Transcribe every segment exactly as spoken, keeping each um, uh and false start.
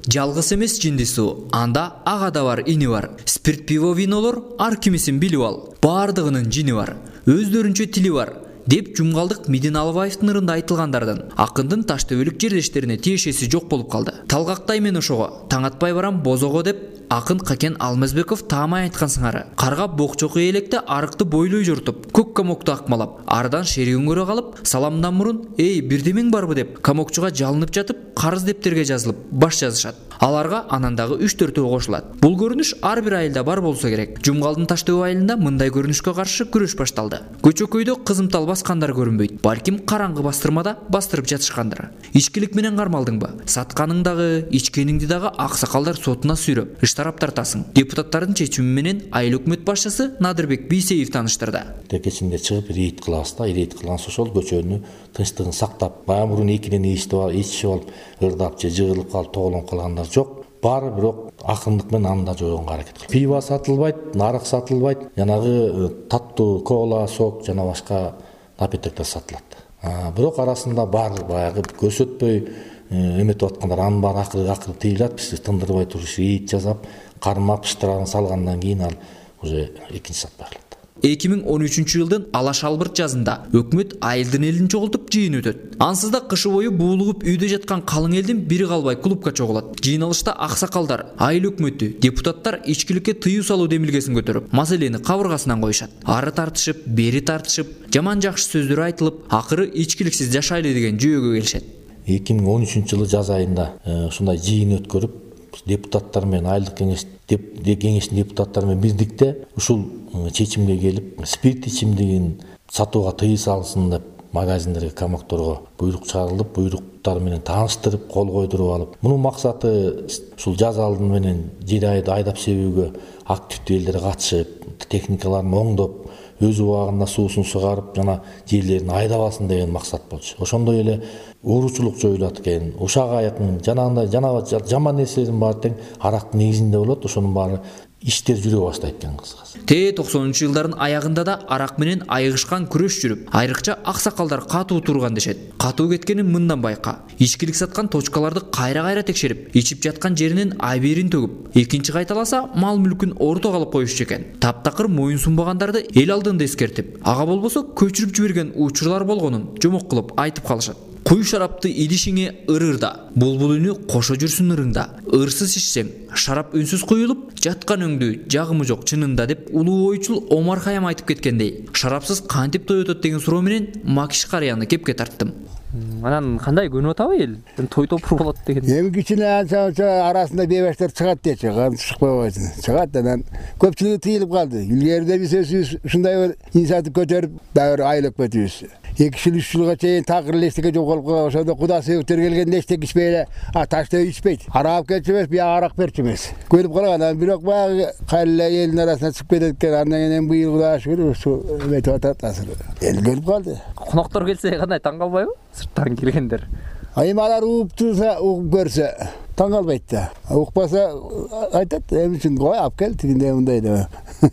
Жалгыз эмес жинди суу, анда ага да бар, ини бар. Спирт, пиво, винолор ар кимисин билип ал. Бардыгынын жини бар, өздөрүнчө тили бар деп Жумгалдык Медина Алыбаевдин ырында айтылгандардан акындын таш төбөлүк жердештерине тиешеси жок болуп калды. Талгактай мен ошого, таң атпай барам бозого деп акын Какен Алмазбеков таамай айткан сыңары. Карга бокчоку электе арыкты бойлой жортуп, көк камокту акмалап, ардан шеригин көрө калып, саламдан мурун "Эй, бирдемең барбы?" деп камокчуга жалынып жатып, карыз дептерге жазылып баш жазышат. Аларга анандагы үч төртөө кошулат. Бул көрүнүш ар бир айылда бар болсо керек. Жумгалдын Таштөбө айылында мындай көрүнүшкө каршы күрөш башталды. Көчөкөйдө кызымтал баскандар көрүнбөйт. Балким караңгы бастырмада бастырып жатышкандар. Ичкилик менен кармалдыңбы? Сатканың дагы, ичкениңди дагы аксакалдар сотуна сүйрөп, штраф тартасың. Депутаттардын чечими менен айыл өкмөт башчысы Надырбек Бийсеев таныштырды. Кечинде чыгып рейд кылабыз да, рейд кылгансы ошол көчөнү тынчтыгын сактап, баягы мурун экиден ичип алып, ичип алып, ырдап же жыгылып калып тоголоң калгандар жок. Бары бирок акындык менен анда жоюнга аракет кылып. Пиво сатылбайт, нарык сатылбайт, жанагы таттуу кола, сок жана башка напитоктор сатылат. Бирок арасында бар баягы көрсөтпөй эметип аткандар анын баары акыры акыры тыйылат. Биз тындырбай туруш рейд жасап, кармап штрафын салгандан кийин ал уже экинчи сатпай калат. эки миң он үчүнчү жылдын Алаш Албырт жазында өкмөт айылдын элин чогултуп жыйын өтөт. Ансыз да кышы бою буулугуп үйдө жаткан калың элдин бири калбай клубка чогулат. Жыйналышта аксакалдар, айыл өкмөтү, депутаттар ичкиликке тыюу салуу демилгесин көтөрүп, маселени кабыргасынан коюшат. Ары тартышып, бери тартышып, жаман жакшы сөздөр айтылып, акыры ичкиликсиз жашайлы деген жүйөгө келишет. эки миң он үчүнчү жылы жаз айында ушундай жыйын өткөрүп, депутаттар менен айылдык кеңеш кеңештин депутаттары менен бирдикте ушул чечимге келип, спирт ичимдигин сатууга тыюу салынсын деп магазиндерге, камокторго буйрук чыгарылып, буйруктар менен тааныштырып, кол койдуруп алып, мунун максаты ушул жаз алдын менен жер айды айдап себүүгө активдүү элдер катышып, техникаларын оңдоп, өз убагында суусун сугарып, жана жерлерин айдап алсын деген максат болчу. Ошондой эле ууручулук жоюлат экен. Ушак аякын жанагындай жана жаман нерселердин баары тең арактын негизинде болот. Ошонун баары иштер жүрө баштайт экен кызгасы. Те токсонунчу жылдардын аягында да арак менен айыгышкан күрөш жүрүп, айрыкча аксакалдар катуу турган дешет. Катуу кеткенин мындан байка. Ичкилик саткан точкаларды кайра-кайра текшерип, ичип жаткан жеринен айберин төгүп, экинчи кайталаса мал мүлкүн орто калып коюшчу экен. Таптакыр моюн сунбагандарды эл алдында эскертип, ага болбосо көчүрүп жиберген учурлар болгонун жомок кылып айтып калышат. Куй шарапты идишиңе ырырда, булбул үнү кошо жүрсүн ырыңда. Ырсыз ичсең, шарап үнсүз куюлуп, жаткан өңдү жагымы жок чынында деп улуу ойчул Омар Хаям айтып кеткендей. Шарапсыз кантип той өтөт деген суроо менен Макиш Карыяны кепке тарттым. Анан кандай көнүп атабы эл? Той топур болот деген. Эми кичине анча арасында бебештер чыгат дечи, кантип чыкпай койсун. Чыгат анан көпчүлүгү тыйылып калды. Илгерide биз өзүбүз ушундай бир инициатив көтөрүп, дагы айыл өкмөтүбүз эки жыл үч жылга чейин такыр эчтеке жок болуп калган. Ошондо куда себептер келгенде эчтеке ичпей эле, а Таштөбө ичпейт. Арак алып келчү эмес, бияга арак берчү эмес. Көрүп калган, анан бирок баягы кайрылы элдин арасына чыгып кетет экен. Андан кийин быйыл Кудайга шүгүр ушу эметип атат азыр. Эл көрүп калды. Коноктор келсе кандай таң калбайбы? Сырттан келгендер. Айым алар угуп турса, угуп көрсө таң калбайт да. Укпаса айтат, эми үчүн кой алып кел, тигиндей мындай деп.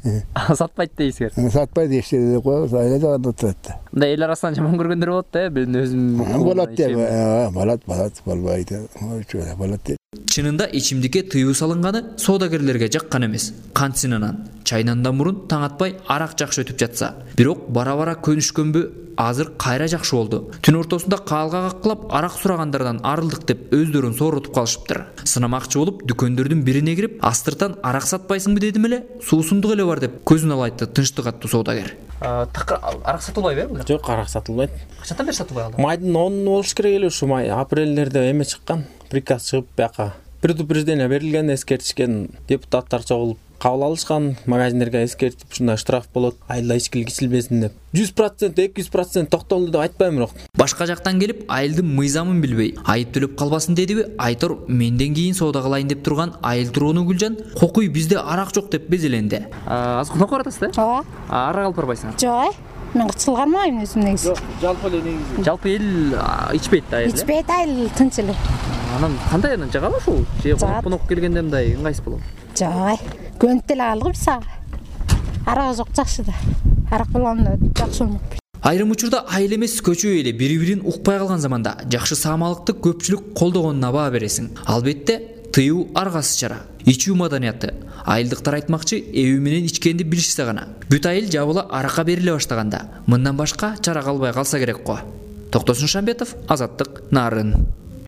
Сатпайт дейсиңер. Сатпайт эчтеке деп коебуз, айла жагында турат. Мындай эл арасынан жаман көргөндөр болот да, мен өзүм болот деп, болот, болот, болбойт. Ошо болот. Чынында ичимдикке тыюу салынганы соодагерлерге жаккан эмес. Кантсинанан чайнандан мурун таң атпай арак жакшы өтүп жатса, бирок бара-бара көнүшкөнбү азыр кайра жакшы болду. Түн ортосунда каалга каккылап арак сурагандардан арылдык деп өздөрүн сооротуп калышыптыр. Сынамакчы болуп дүкөндөрдүн бирине кирип, астыртан арак сатпайсыңбы дедим эле, суусундук эле бар деп көзүн алайтты тынчтык аттуу соодагер. Такыр арак сатылбайбы? Жок, арак сатылбайт. Качандан бери сатылбай калды? Майдын онунда болуш керек эле, ушу май апрелдерде эме чыккан, приказ чыгып бияка предупреждение берилген, эскертишкен, депутаттар чогулуп кабыл алышкан, магазиндерге эскертип ушундай штраф болот, айылда ичкилик ичилбесин деп. жүз процент, эки жүз процент токтолду деп айтпайм бирок. Башка жактан келип, айылдын мыйзамын билбей, айып төлөп калбасын дедиби? Айтор менден кийин соода кылайын деп турган айыл тургуну Гүлжан, "Кокуй, бизде арак жок" деп безеленди. Азыр конок баратасыз да? Ооба. Арак алып барбайсыңар? Жок. Мен кычыл кармайм өзүм негизи. Жок, жалпы эле негизи. Жалпы эл ичпейт да айыл. Ичпейт айыл тынч эле. Анан кандай анан жагабы ушул? Же конок келгенде мындай ыңгайсыз болобу? Жок. Көнүп деле калдык биз ага. Арак жок жакшы да. Арак болгондо жакшы болмок. Айрым учурда айыл эмес көчө эле бири-бирин укпай калган заманда жакшы саамалыкты көпчүлүк колдогонуна баа бересиң. Албетте тыюу аргасыз чара. Ичүү маданияты. Айылдыктар айтмакчы, эби менен ичкенди билишсе гана. Бүт айыл жабыла аракка бериле баштаганда, мындан башка чара калбай калса керек го. Токтосун Шамбетов, Азаттык, Нарын.